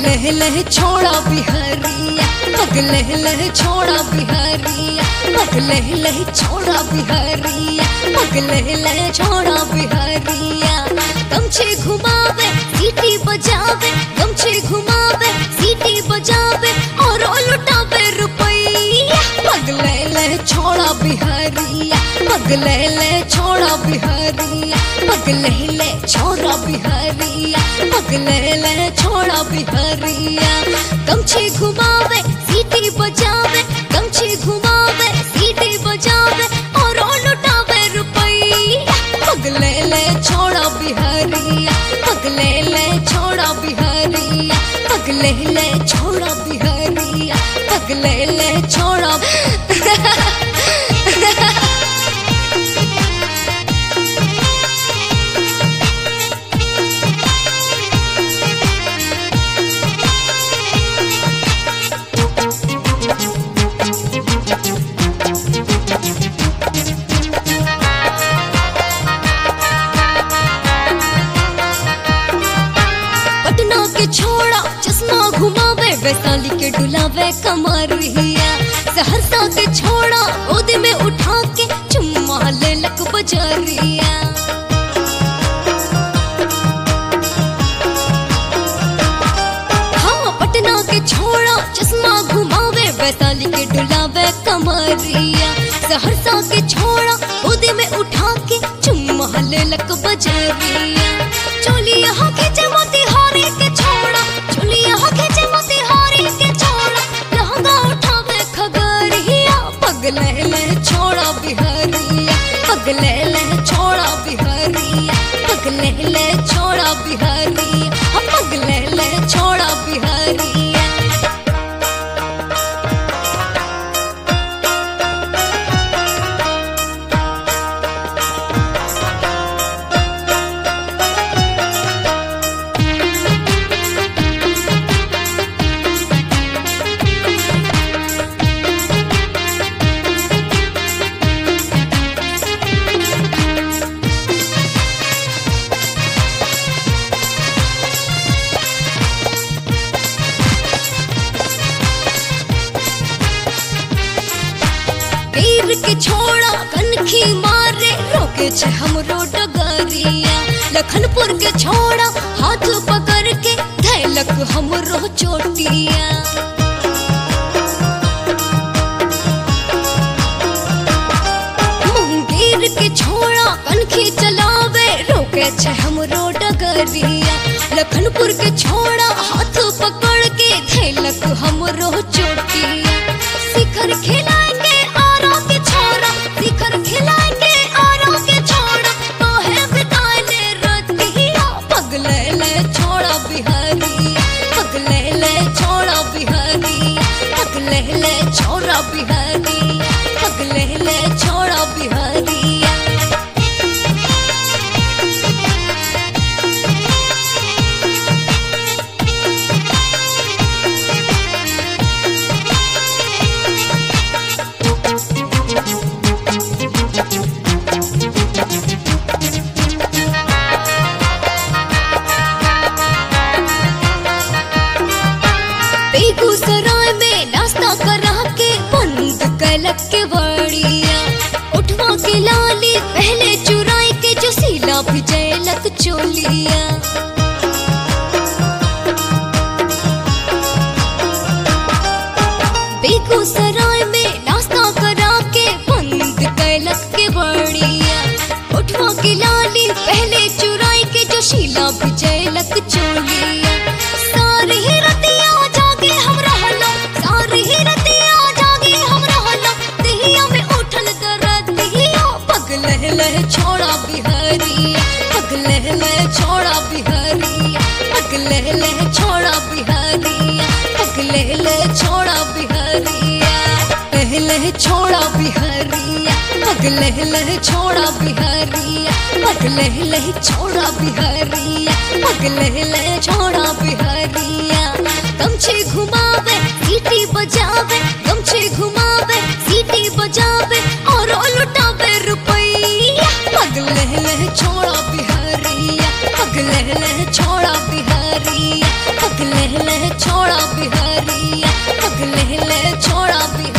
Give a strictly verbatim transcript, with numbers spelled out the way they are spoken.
लह लह छोड़ा बिहारिया, पग लह लह छोड़ा बिहारिया, पग लह लह छोड़ा बिहारिया, पग लह लह छोड़ा बिहारिया। गमछे घुमावे सीटी बजावे, गमछे घुमावे सीटी बजावे और लुटावे रुपैया। पग लह लह छोड़ा बिहारिया, पग लह लह छोड़ा बिहारिया, पग लह लह छोड़ा बिहारिया, पग लह लह छोड़ा बिहारिया। गमछे घुमावे सीटी बजावे, गमछे घुमावे सीटी बजावे और लुटावे रुपैया। पग लह लह छोड़ा बिहारिया, पग लह लह छोड़ा बिहारिया, पग लह लह छोड़ा बिहारिया, पग लह लह छोड़ा छोड़ा चश्मा घुमावे, वैशाली के डुलावे कमरिया। सहरसा के छोड़ा गोद में उठा के चुम्मा ले लक बजरिया। हाँ पटना के छोड़ा चश्मा घुमावे, वैशाली के डुलावे कमरिया। सहरसा के छोड़ा गोद में उठा के चुम्मा ले लक बजरिया। चोली यहाँ के जमाती हारे के छोड़ा, चोली यहाँ के जमाती हारे के छोड़ा, लहंगा उठावे खगरिया। पग लह लह छोड़ा बिहारिया, पग लह लह छोड़ा बिहारिया, पग लह लह छोड़ा बिहारिया, पग लह लह छोड़ा बिहारिया। तीर के छोड़ा कनखी मारे रोके छे हमरो डगरिया। लखनपुर के छोड़ा हाथ पकड़ के धैलक हमरो चोटिया। मुंगेर के छोड़ा कनखी चलावे रोके छे हमरो डगरिया। लखनपुर के छोड़ा हाथ पकड़ के धैलक हमरो चोटिया। शिखर खिलाएंगे आरा के छोरा, शिखर खिलाएंगे आरा के छोरा, तो है बिताने रतिया। पग लह लह छोड़ा बिहारिया, पग लह लह छोड़ा बिहारिया, पग लह लह छोड़ा बिहारिया, पग लह लह छोड़ा बिहारिया। बेगूसराय में नाश्ता करा के बंद कैलक के बड़िया। उठवा के लाली पहले चुराई के जो सीला भी जैलक चोलिया। बेगूसराय में नाश्ता करा के बंद कैलक के बड़िया। उठवा के लाली पहले चुराई के जो शीला भी जैलक चोलिया। सारी ही रतिया जागे हम रहलो, सारी ही रतिया जागे हम रहलो, दिहिया में उठल दरदिया। पग लह लह छोड़ा बिहारिया, पग लह लह छोड़ा बिहारिया, पग लह लह छोड़ा बिहारिया, पग लह लह छोड़ा बिहारिया। लह लह छोड़ा बिहारिया, पग लह लह छोड़ा बिहारिया, पग लह लह छोड़ा बिहारिया, पग लह लह छोड़ा बिहारिया। गमछे घुमावे सीटी बजावे, गमछे घुमावे सीटी बजावे और लुटावे रुपैया। पग पगले ले छोड़ा बिहारिया, पगले ले छोड़ा बिहारिया, पगले ले छोड़ा बिहारिया, पगले ले छोड़ा बिहारिया।